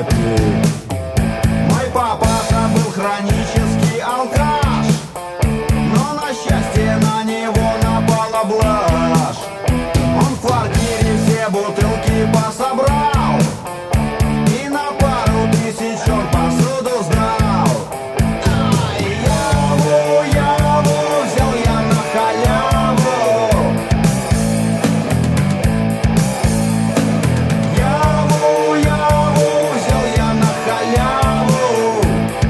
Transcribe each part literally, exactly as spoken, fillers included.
напить. Мой папаша был хронический алкаш, но на счастье на него напала блажь. Он в квартире все бутылки пособрал и на пару тысяч он посуду сдал. Ай, яву, яву взял я на халяву. Яву, яву взял я на халяву.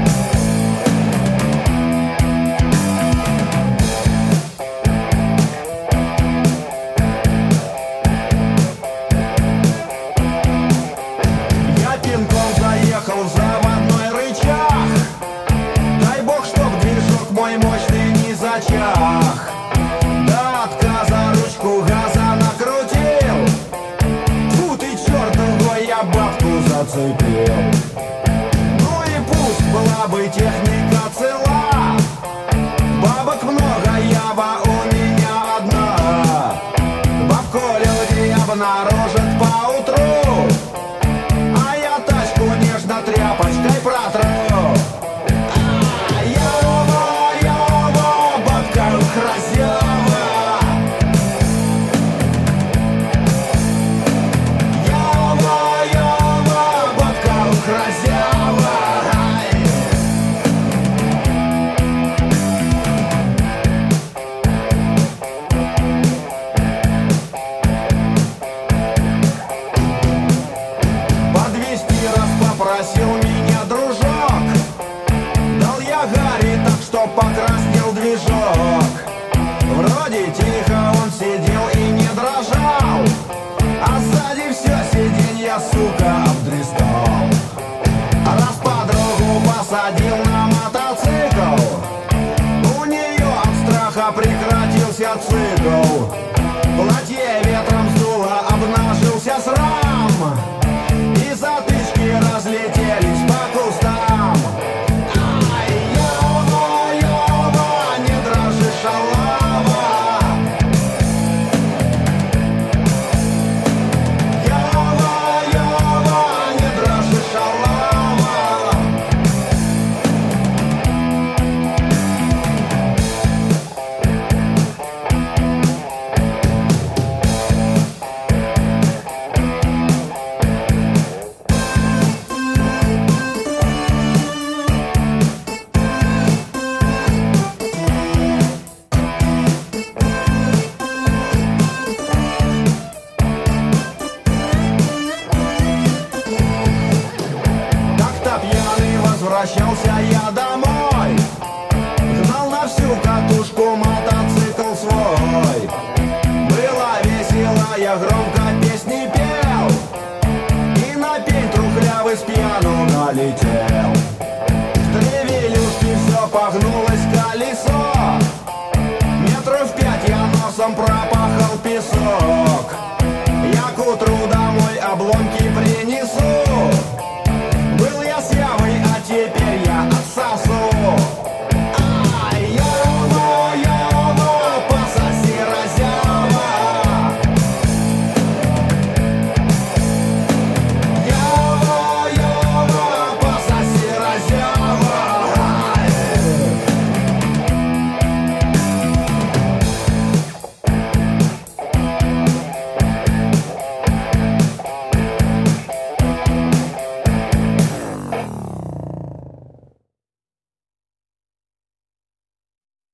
Я пинком заехал в заводной рычаг. Дай бог, чтоб движок мой мощный не зачах. До отказа ручку газа накрутил. Фу ты, чертовой, я бабку зацепил. Ну и пусть была бы техника цела, бабок много, ява у меня одна. Бабку люди обнаружат поутру, а я тачку нежно тряпочкой протру. А, ява, ява, бабка красива. Ява, ява, бабка красива. Ай. Подвезти раз попросил меня дружок. Дал я Гарри так, что покраснел движок. Вроде тихо он сидел и не дрожал, а сзади все сиденье, сука, обдристал. Раз подругу посадил на мотоцикл, у нее от страха прекратился цикл. Платье ветром сдуло, обнажился срам, и затычки разлетелись по кустам. Ай, ява, ява, не дрожи, шалава. Ява, ява, не дрожи, шалава. Как-то пьяный возвращался я домой, гнал на всю катушку мотоцикл свой. Было весело, я громко песни пел и на пень трухлявый с пьяну налетел.